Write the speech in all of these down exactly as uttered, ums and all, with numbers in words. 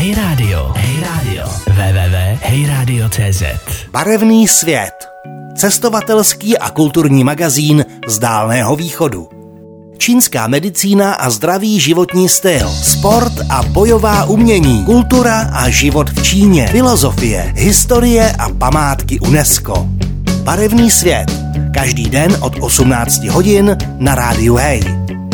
Hej Radio, Hej Radio, w w w tečka hej radio tečka cé zet. Barevný svět. Cestovatelský a kulturní magazín z Dálného východu. Čínská medicína a zdravý životní styl, sport a bojová umění, kultura a život v Číně, filozofie, historie a památky UNESCO. Barevný svět. Každý den od osmnácti hodin na rádiu Hej.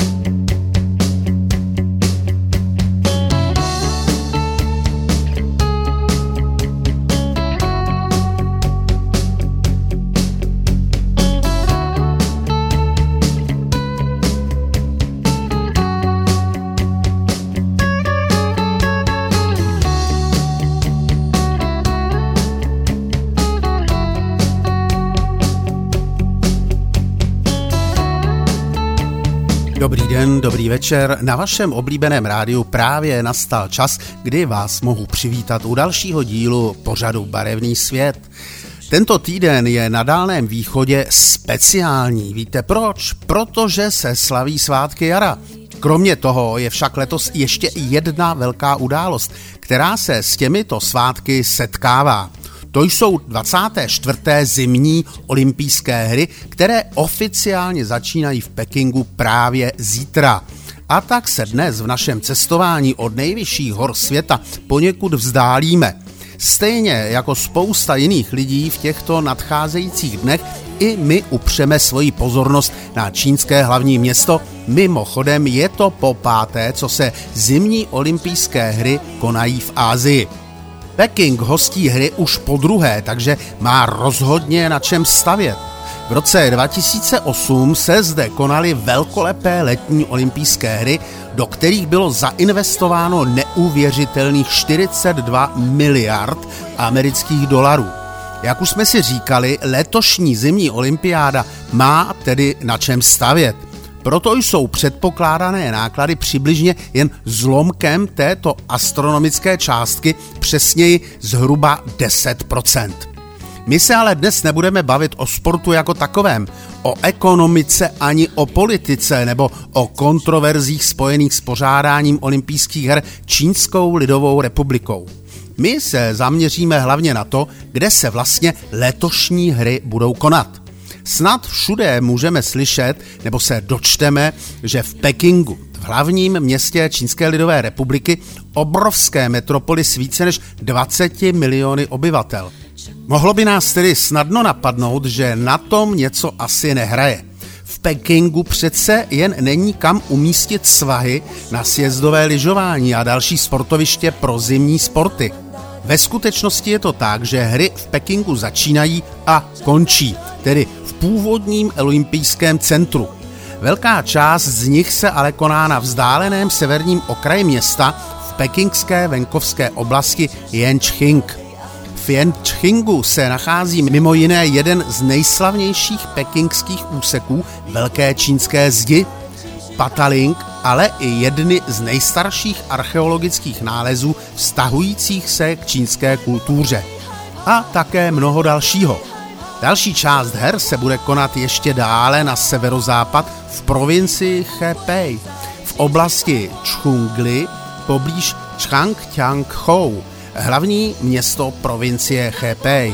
Dobrý den, dobrý večer. Na vašem oblíbeném rádiu právě nastal čas, kdy vás mohu přivítat u dalšího dílu pořadu Barevný svět. Tento týden je na Dálném východě speciální. Víte proč? Protože se slaví svátky jara. Kromě toho je však letos ještě jedna velká událost, která se s těmito svátky setkává. To jsou dvacáté čtvrté zimní olympijské hry, které oficiálně začínají v Pekingu právě zítra. A tak se dnes v našem cestování od nejvyšších hor světa poněkud vzdálíme. Stejně jako spousta jiných lidí v těchto nadcházejících dnech i my upřeme svoji pozornost na čínské hlavní město. Mimochodem je to po páté, co se zimní olympijské hry konají v Asii. Peking hostí hry už po druhé, takže má rozhodně na čem stavět. V roce dva tisíce osm se zde konaly velkolepé letní olympijské hry, do kterých bylo zainvestováno neuvěřitelných čtyřicet dva miliard amerických dolarů. Jak už jsme si říkali, letošní zimní olympiáda má tedy na čem stavět. Proto jsou předpokládané náklady přibližně jen zlomkem této astronomické částky, přesněji zhruba deset procent. My se ale dnes nebudeme bavit o sportu jako takovém, o ekonomice ani o politice nebo o kontroverzích spojených s pořádáním olympijských her Čínskou lidovou republikou. My se zaměříme hlavně na to, kde se vlastně letošní hry budou konat. Snad všude můžeme slyšet, nebo se dočteme, že v Pekingu, v hlavním městě Čínské lidové republiky, obrovské metropoli s více než dvaceti miliony obyvatel. Mohlo by nás tedy snadno napadnout, že na tom něco asi nehraje. V Pekingu přece jen není kam umístit svahy na sjezdové lyžování a další sportoviště pro zimní sporty. Ve skutečnosti je to tak, že hry v Pekingu začínají a končí, tedy v původním olympijském centru. Velká část z nich se ale koná na vzdáleném severním okraji města v pekingské venkovské oblasti Yancheng. V Yanchenggu se nachází mimo jiné jeden z nejslavnějších pekingských úseků Velké čínské zdi, Pataling, ale i jedny z nejstarších archeologických nálezů vztahujících se k čínské kultuře. A také mnoho dalšího. Další část her se bude konat ještě dále na severozápad v provincii Hebei, v oblasti Chongli poblíž Changjiakou, hlavní město provincie Hebei.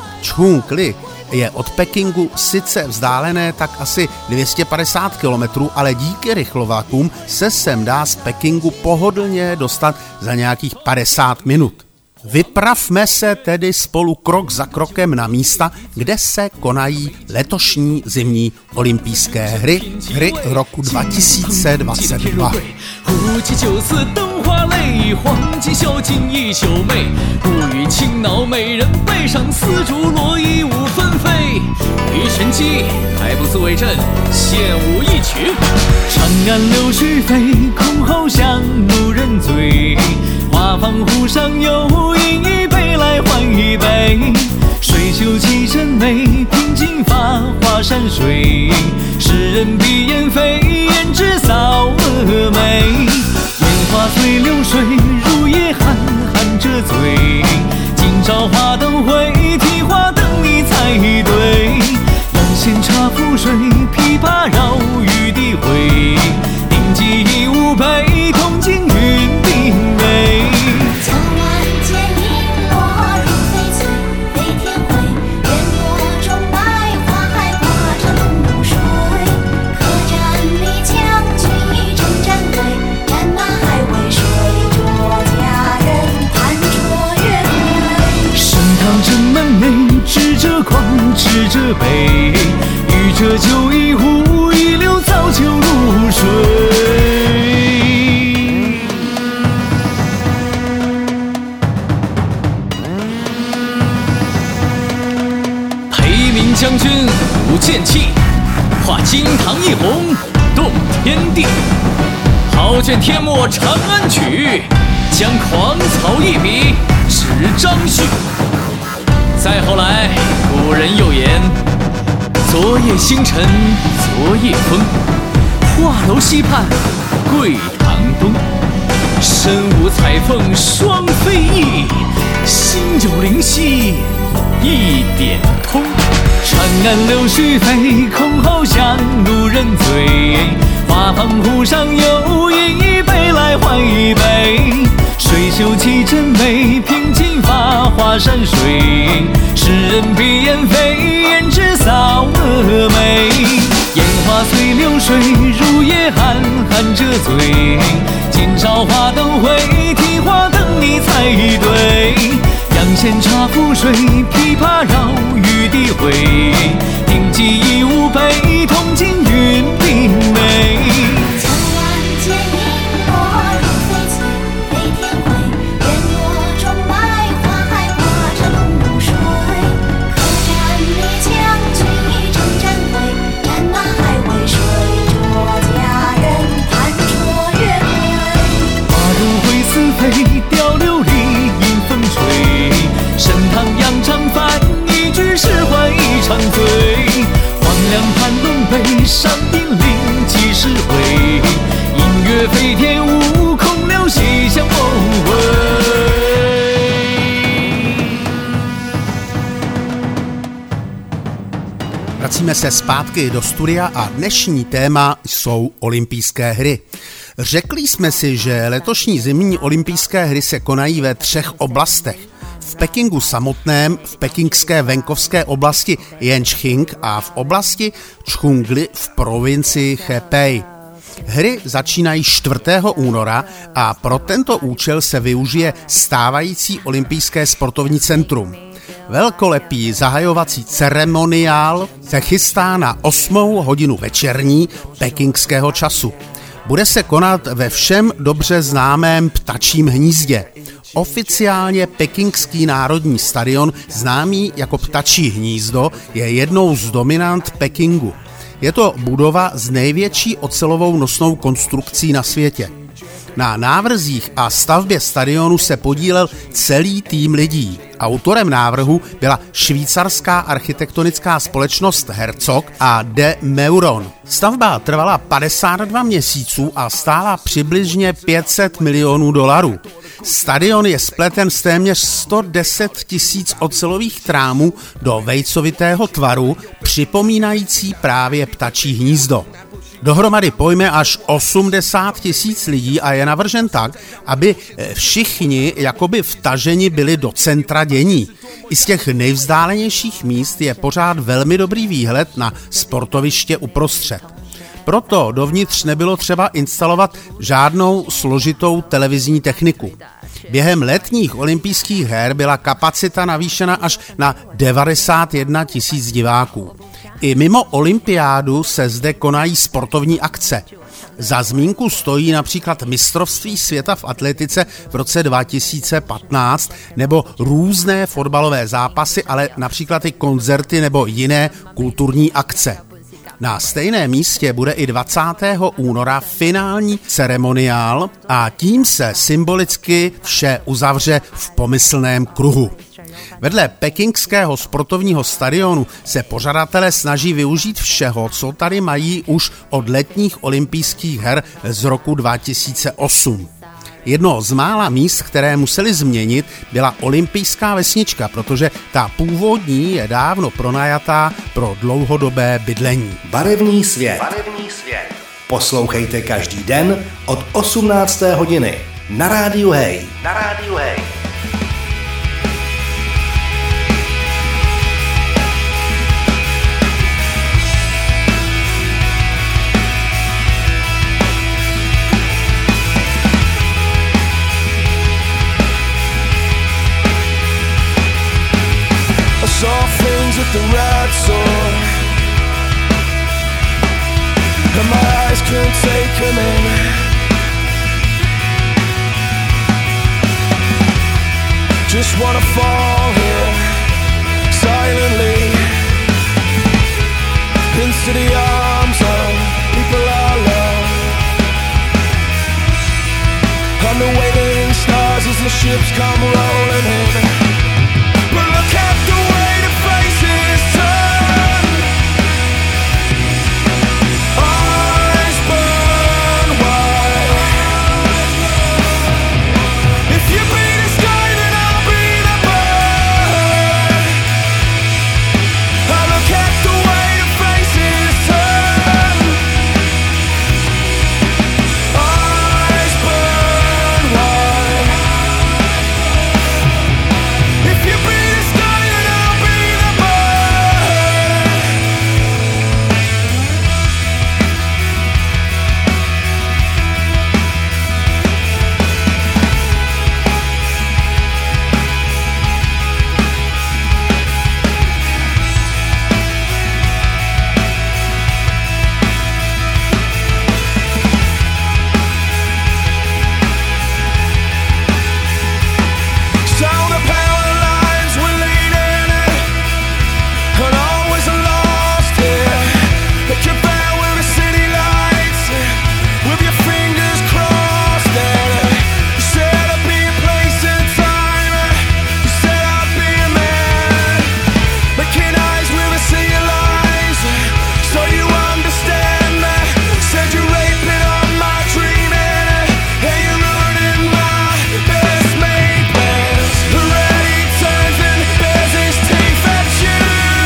Chongli je od Pekingu sice vzdálené tak asi dvě stě padesát kilometrů, ale díky rychlovlakům se sem dá z Pekingu pohodlně dostat za nějakých padesát minut. Vypravme se tedy spolu krok za krokem na místa, kde se konají letošní zimní olympijské hry, hry roku dva tisíce dvacet dva. 杯，渔者酒一壶，一流早就入睡。裴明将军舞剑气，画惊堂一红动天地，好卷天末长安曲，将狂草一笔指张旭。再后来古人又言，昨夜星辰昨夜风，画楼西畔桂堂东。身无彩凤双飞翼，心有灵犀一点通。长安流水飞，箜篌响，路人醉。花旁湖上有一杯来换一杯。水秀气真美，凭金发华山水。诗人闭眼飞，胭脂扫蛾眉。烟花随流水，入夜寒，寒者醉。今朝花灯会，提花灯你猜对。阳线茶覆水，琵琶绕玉笛回。听寄一无悲，铜镜云鬓眉。 江南见萤火如飞起，飞天回。烟波中埋花海，挂着龙水。客栈里将军一阵阵回，战马还未水着佳人盼着月归。 花如灰似飞，雕琉璃迎风吹。盛唐扬长帆，一句诗换一场醉。黄粱盘龙杯，上丁令几时回？音乐飞天舞，空留西厢梦回。 Vracíme se zpátky do studia a dnešní téma jsou olympijské hry. Řekli jsme si, že letošní zimní olympijské hry se konají ve třech oblastech. V Pekingu samotném, v pekingské venkovské oblasti Yanching a v oblasti Chungli v provincii Hebei. Hry začínají čtvrtého února a pro tento účel se využije stávající olympijské sportovní centrum. Velkolepý zahajovací ceremoniál se chystá na osmou hodinu večerní pekingského času. Bude se konat ve všem dobře známém Ptačím hnízdě. Oficiálně Pekingský národní stadion, známý jako Ptačí hnízdo, je jednou z dominant Pekingu. Je to budova s největší ocelovou nosnou konstrukcí na světě. Na návrzích a stavbě stadionu se podílel celý tým lidí. Autorem návrhu byla švýcarská architektonická společnost Herzog a de Meuron. Stavba trvala padesát dva měsíců a stála přibližně pět set milionů dolarů. Stadion je spleten z téměř sto deset tisíc ocelových trámů do vejcovitého tvaru, připomínající právě ptačí hnízdo. Dohromady pojme až osmdesát tisíc lidí a je navržen tak, aby všichni jakoby vtaženi byli do centra dění. I z těch nejvzdálenějších míst je pořád velmi dobrý výhled na sportoviště uprostřed. Proto dovnitř nebylo třeba instalovat žádnou složitou televizní techniku. Během letních olympijských her byla kapacita navýšena až na devadesát jedna tisíc diváků. I mimo olympiádu se zde konají sportovní akce. Za zmínku stojí například mistrovství světa v atletice v roce dva tisíce patnáct nebo různé fotbalové zápasy, ale například i koncerty nebo jiné kulturní akce. Na stejném místě bude i dvacátého února finální ceremoniál a tím se symbolicky vše uzavře v pomyslném kruhu. Vedle pekingského sportovního stadionu se pořadatelé snaží využít všeho, co tady mají už od letních olympijských her z roku dva tisíce osm. Jedno z mála míst, které museli změnit, byla olympijská vesnička, protože ta původní je dávno pronajatá pro dlouhodobé bydlení. Barevný svět. Barevný svět. Poslouchejte každý den od osmnácté hodiny na rádiu Hej. Na rádiu Hej. Saw things with the right sword. eyes couldn't take him in. Just wanna fall here silently into the arms of people I love. On the waiting stars as the ships come rolling in. But look at the way the faces turn. Eyes burn wide. If you be the sky, then I'll be the bird. I look at the way the faces turn. Eyes burn wide. If you be the sky, then I'll be the bird. So the power lines were leading, and always lost here. But you're there with the city lights, with your fingers crossed. And you said I'd be a place and time. You said I'd be a man, making eyes with a sea of lies, so you understand me. Said you're raping on my dreaming, and you're ruining my best made plans. Already turns and bears his teeth at you.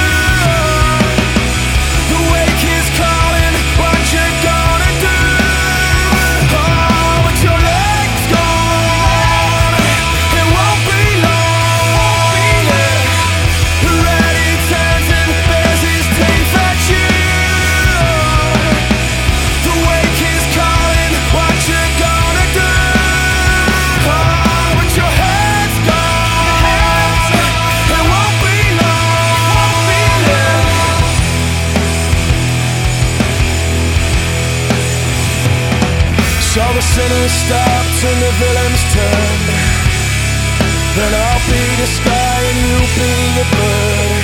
The wake is calling, what you gonna do? Oh, with your legs gone, it won't be long. Already turns and bears his teeth at you. The wake is calling, what you gonna do? Oh, with your head's gone, it won't be long. So the sinners stopped and the villains turned. Then I'll be the sky and you'll be the bird.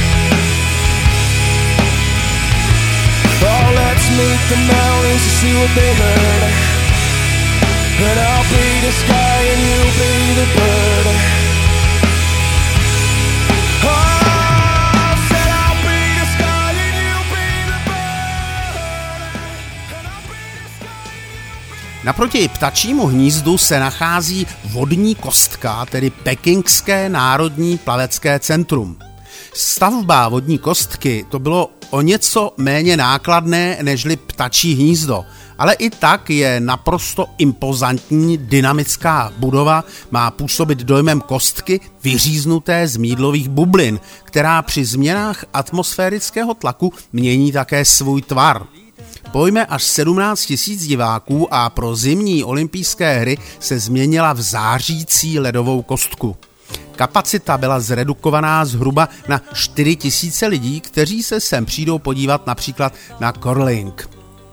Oh, let's meet the mountains to see what they heard. Then I'll be the sky and you'll be the bird. Oh, said I'll be the sky and you'll be the bird. And I'll be the sky. Naproti ptačímu hnízdu se nachází vodní kostka, tedy Pekingské národní plavecké centrum. Stavba vodní kostky to bylo o něco méně nákladné nežli ptačí hnízdo, ale i tak je naprosto impozantní dynamická budova, má působit dojmem kostky vyříznuté z mýdlových bublin, která při změnách atmosférického tlaku mění také svůj tvar. Pojme až sedmnáct tisíc diváků a pro zimní olympijské hry se změnila v zářící ledovou kostku. Kapacita byla zredukovaná zhruba na čtyři tisíce lidí, kteří se sem přijdou podívat například na curling.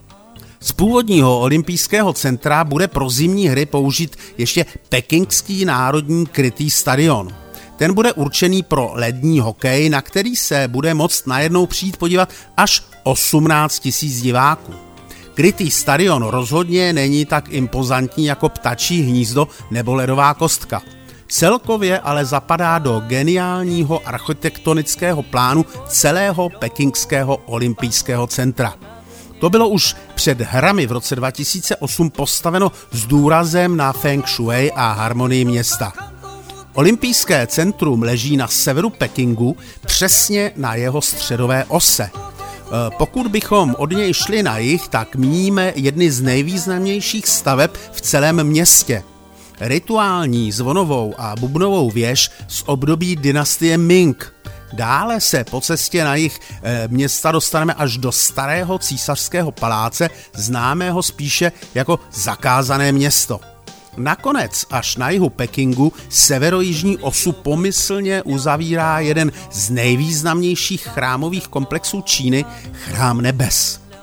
Z původního olympijského centra bude pro zimní hry použit ještě Pekingský národní krytý stadion. Ten bude určený pro lední hokej, na který se bude moct najednou přijít podívat až osmnáct tisíc diváků. Krytý stadion rozhodně není tak impozantní jako ptačí hnízdo nebo ledová kostka. Celkově ale zapadá do geniálního architektonického plánu celého Pekingského olympijského centra. To bylo už před hrami v roce dva tisíce osm postaveno s důrazem na feng shui a harmonii města. Olympijské centrum leží na severu Pekingu, přesně na jeho středové ose. Pokud bychom od něj šli na jih, tak míníme jedny z nejvýznamnějších staveb v celém městě. Rituální zvonovou a bubnovou věž z období dynastie Ming. Dále se po cestě na jih města dostaneme až do starého císařského paláce, známého spíše jako zakázané město. Nakonec až na jihu Pekingu severojižní osu pomyslně uzavírá jeden z nejvýznamnějších chrámových komplexů Číny, Chrám nebes.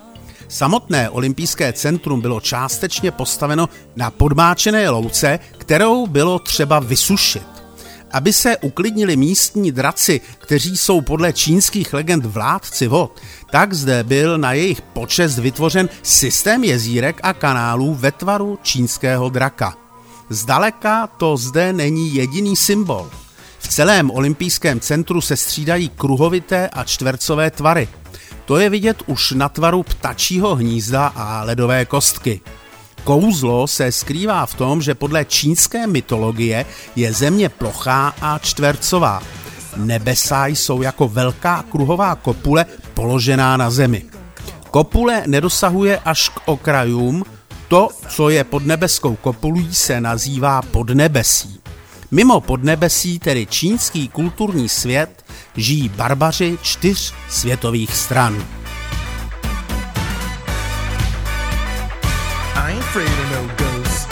Samotné olympijské centrum bylo částečně postaveno na podmáčené louce, kterou bylo třeba vysušit. Aby se uklidnili místní draci, kteří jsou podle čínských legend vládci vod, tak zde byl na jejich počest vytvořen systém jezírek a kanálů ve tvaru čínského draka. Zdaleka to zde není jediný symbol. V celém olympijském centru se střídají kruhovité a čtvercové tvary. To je vidět už na tvaru ptačího hnízda a ledové kostky. Kouzlo se skrývá v tom, že podle čínské mytologie je země plochá a čtvercová. Nebesa jsou jako velká kruhová kopule položená na zemi. Kopule nedosahuje až k okrajům, to, co je pod nebeskou kopulí, se nazývá podnebesí. Mimo podnebesí, tedy čínský kulturní svět, žijí barbaři čtyř světových stran. I ain't afraid of no ghosts.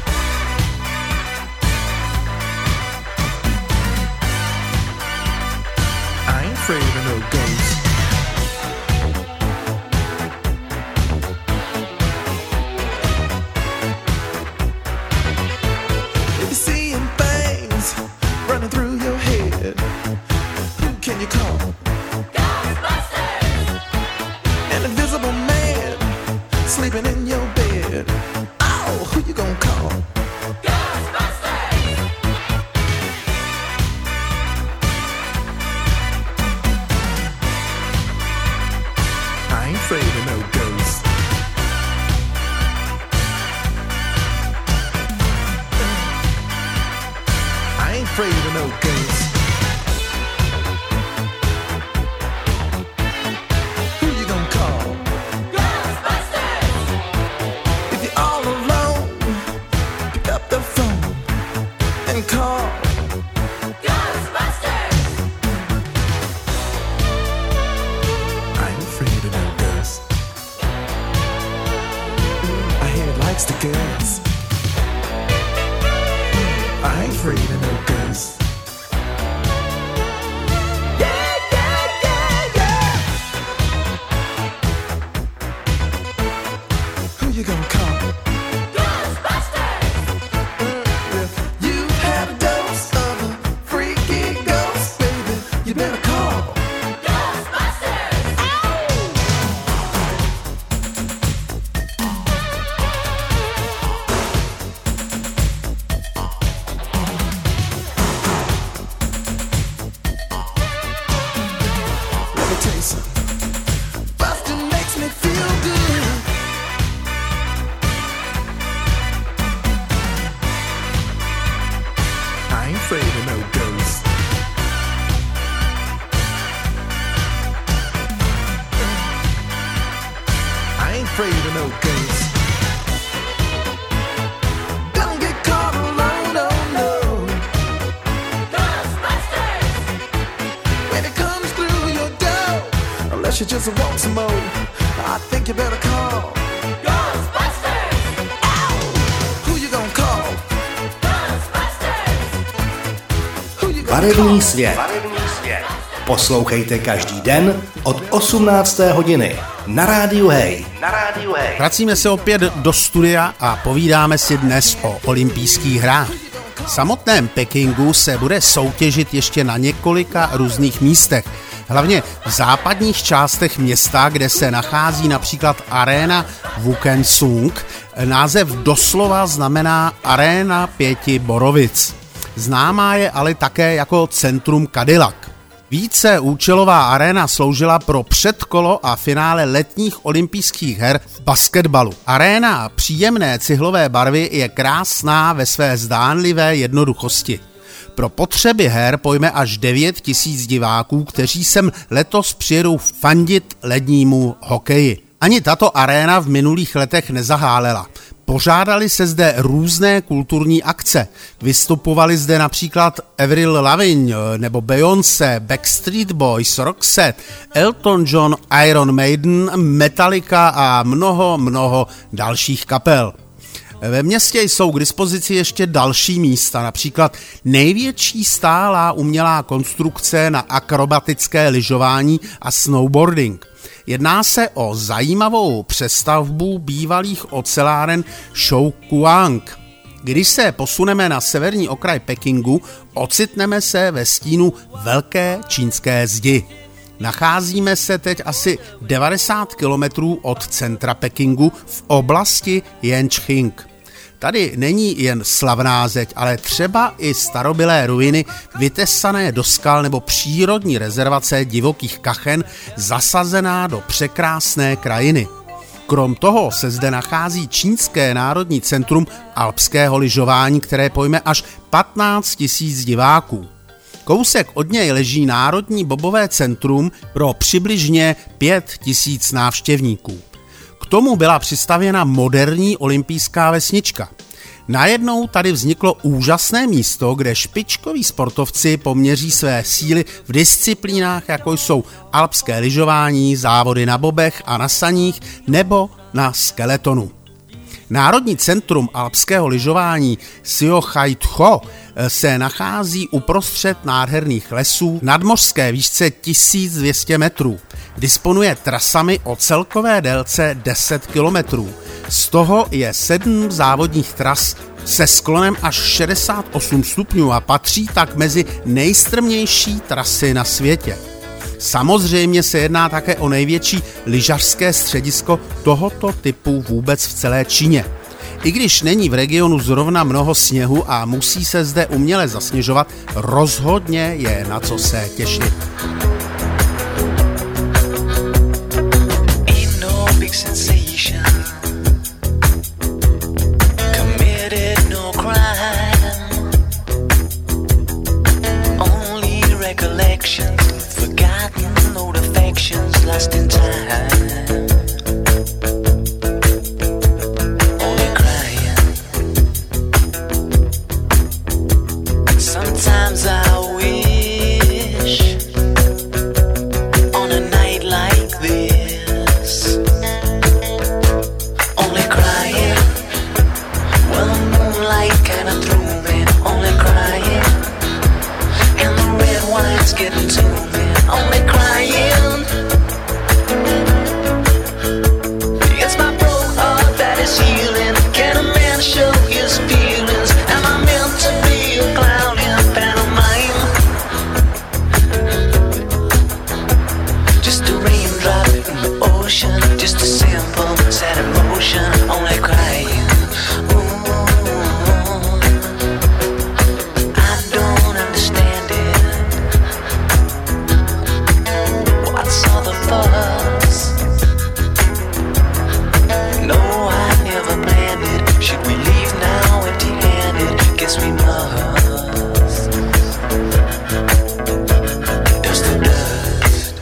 I ain't afraid of no ghosts. If you're seeing things running through your head, who can you call? Ghostbusters! An invisible man sleeping in your bed. Oh, who you gonna call? Ghostbusters! I ain't afraid of no ghosts. I ain't afraid of no ghosts. Who you gonna call? Call Ghostbusters! I ain't afraid of no ghosts. I hear it likes to ghosts. I ain't afraid of no ghosts. Yeah, yeah, yeah, yeah. Who you gonna call? You just want some more. I think you better call Ghostbusters. Ow! Who you gonna call? Ghostbusters. Who you gonna Barevný svět. Poslouchejte každý den od osmnácté hodiny na rádiu Hej. Na rádiu Hej. Vracíme se opět do studia a povídáme si dnes o olympijských hrách. V samotném Pekingu se bude soutěžit ještě na několika různých místech. Hlavně v západních částech města, kde se nachází například aréna Wukensung. Název doslova znamená aréna pěti borovic. Známá je ale také jako centrum Cadillac. Více účelová aréna sloužila pro předkolo a finále letních olympijských her v basketbalu. Aréna příjemné cihlové barvy je krásná ve své zdánlivé jednoduchosti. Pro potřeby her pojme až devět tisíc diváků, kteří sem letos přijedou fandit lednímu hokeji. Ani tato aréna v minulých letech nezahálela. Pořádaly se zde různé kulturní akce. Vystupovali zde například Avril Lavigne nebo Beyoncé, Backstreet Boys, Roxette, Elton John, Iron Maiden, Metallica a mnoho, mnoho dalších kapel. Ve městě jsou k dispozici ještě další místa, například největší stálá umělá konstrukce na akrobatické lyžování a snowboarding. Jedná se o zajímavou přestavbu bývalých oceláren Shoukuang. Když se posuneme na severní okraj Pekingu, ocitneme se ve stínu velké čínské zdi. Nacházíme se teď asi devadesát kilometrů od centra Pekingu v oblasti Yanching. Tady není jen slavná zeď, ale třeba i starobylé ruiny vytesané do skal nebo přírodní rezervace divokých kachen zasazená do překrásné krajiny. Krom toho se zde nachází Čínské národní centrum alpského lyžování, které pojme až patnáct tisíc diváků. Kousek od něj leží Národní bobové centrum pro přibližně pět tisíc návštěvníků. K tomu byla přistavěna moderní olympijská vesnička. Najednou tady vzniklo úžasné místo, kde špičkoví sportovci poměří své síly v disciplínách, jako jsou alpské lyžování, závody na bobech a na saních nebo na skeletonu. Národní centrum alpského lyžování Siochaitcho se nachází uprostřed nádherných lesů v nadmořské výšce tisíc dvě stě metrů. Disponuje trasami o celkové délce deset kilometrů. Z toho je sedm závodních tras se sklonem až šedesát osm stupňů a patří tak mezi nejstrmější trasy na světě. Samozřejmě se jedná také o největší lyžařské středisko tohoto typu vůbec v celé Číně. I když není v regionu zrovna mnoho sněhu a musí se zde uměle zasněžovat, rozhodně je na co se těšit. Lost in time, only crying. Sometimes I wish on a night like this, only crying. Well, the moonlight kinda threw me, only crying. And the red wine's getting to me, only crying. Just a simple sad emotion, only crying. Ooh, I don't understand it. What's all the fuss? No, I never planned it. Should we leave now empty-handed? Guess we must. Dust to dust.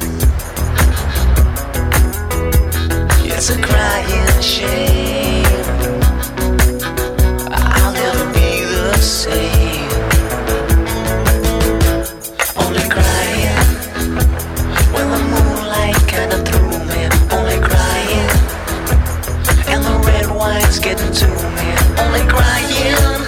It's a crying shame. I'll never be the same. Only crying when the moonlight kinda threw me. Only crying and the red wine's getting to me. Only crying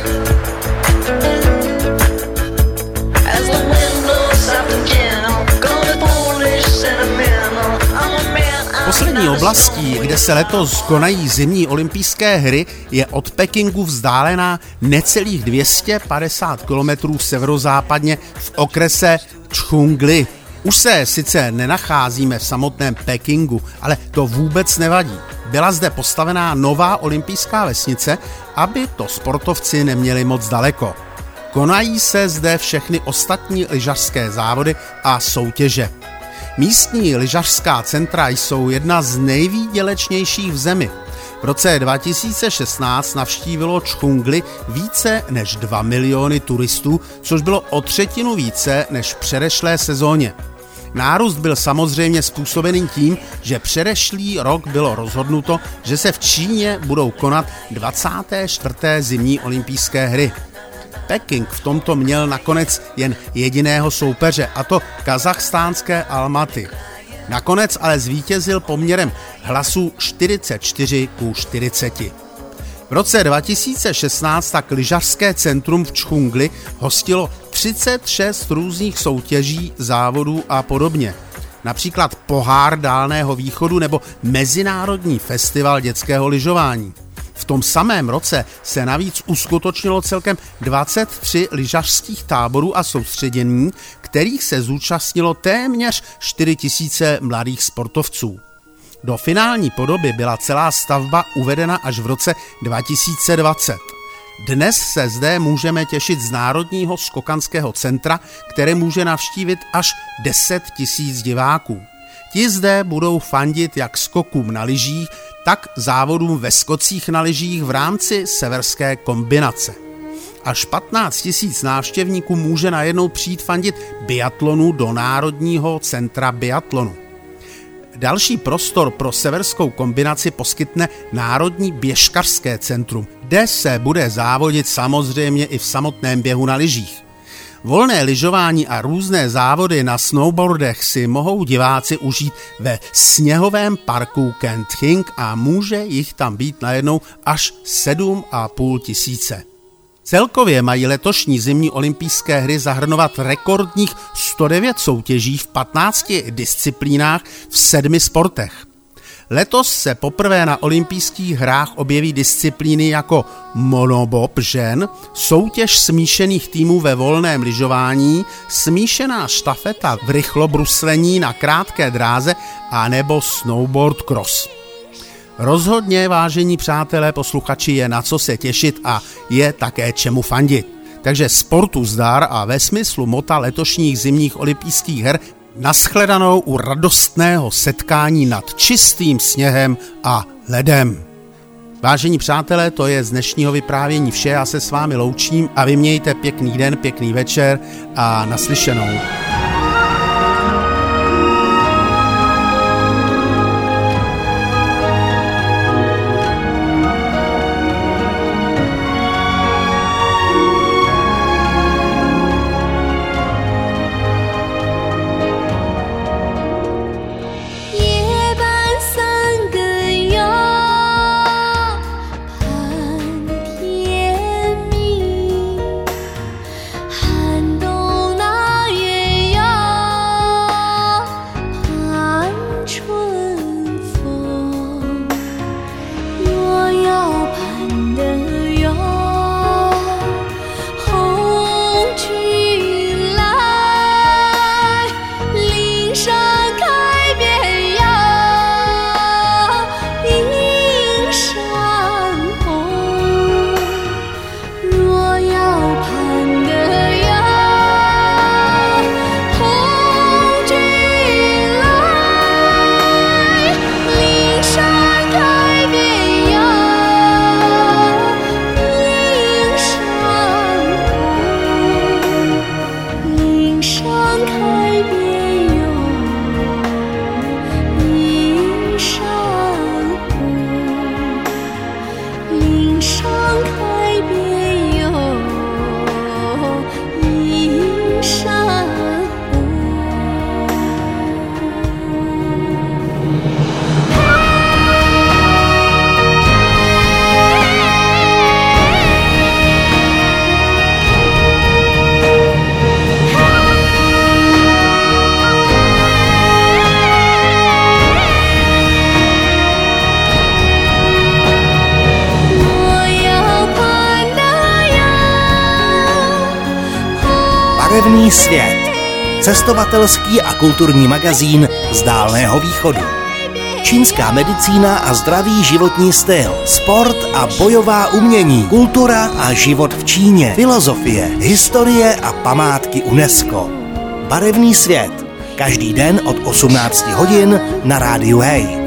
as the windows often gentle. Going foolish, sentimental. I'm a man. Poslední oblastí, kde se letos konají zimní olympijské hry, je od Pekingu vzdálená necelých dvě stě padesát kilometrů severozápadně v okrese Chungli. Už se sice nenacházíme v samotném Pekingu, ale to vůbec nevadí. Byla zde postavená nová olympijská vesnice, aby to sportovci neměli moc daleko. Konají se zde všechny ostatní lyžařské závody a soutěže. Místní lyžařská centra jsou jedna z nejvýdělečnějších v zemi. V roce dva tisíce šestnáct navštívilo Chungli více než dva miliony turistů, což bylo o třetinu více než v předešlé sezóně. Nárůst byl samozřejmě způsobený tím, že předešlý rok bylo rozhodnuto, že se v Číně budou konat dvacáté čtvrté zimní olympijské hry. Peking v tomto měl nakonec jen jediného soupeře, a to kazachstánské Almaty. Nakonec ale zvítězil poměrem hlasů čtyřicet čtyři ku čtyřiceti. V roce dva tisíce šestnáct tak lyžařské centrum v Chungli hostilo třicet šest různých soutěží, závodů a podobně. Například Pohár Dálného východu nebo Mezinárodní festival dětského lyžování. V tom samém roce se navíc uskutečnilo celkem dvacet tři lyžařských táborů a soustředění, kterých se zúčastnilo téměř čtyři tisíce mladých sportovců. Do finální podoby byla celá stavba uvedena až v roce dva tisíce dvacet. Dnes se zde můžeme těšit z Národního skokanského centra, které může navštívit až deset tisíc diváků. Ti zde budou fandit jak skokům na lyžích, tak závodům ve skocích na lyžích v rámci severské kombinace. Až patnáct tisíc návštěvníků může najednou přijít fandit biatlonu do Národního centra biatlonu. Další prostor pro severskou kombinaci poskytne Národní běžkařské centrum, kde se bude závodit samozřejmě i v samotném běhu na lyžích. Volné lyžování a různé závody na snowboardech si mohou diváci užít ve sněhovém parku Kenthing a může jich tam být najednou až sedm a půl tisíce. Celkově mají letošní zimní olympijské hry zahrnovat rekordních sto devět soutěží v patnácti disciplínách v sedmi sportech. Letos se poprvé na olympijských hrách objeví disciplíny jako monobob žen, soutěž smíšených týmů ve volném lyžování, smíšená štafeta v rychlobruslení na krátké dráze a nebo snowboard cross. Rozhodně, vážení přátelé posluchači, je na co se těšit a je také čemu fandit. Takže sportu zdar a ve smyslu mota letošních zimních olympijských her nashledanou u radostného setkání nad čistým sněhem a ledem. Vážení přátelé, to je z dnešního vyprávění vše, já se s vámi loučím a vy mějte pěkný den, pěkný večer a naslyšenou. Barevný svět. Cestovatelský a kulturní magazín z Dálného východu. Čínská medicína a zdravý životní styl, sport a bojová umění, kultura a život v Číně, filozofie, historie a památky UNESCO. Barevný svět. Každý den od osmnácti hodin na rádiu Hej.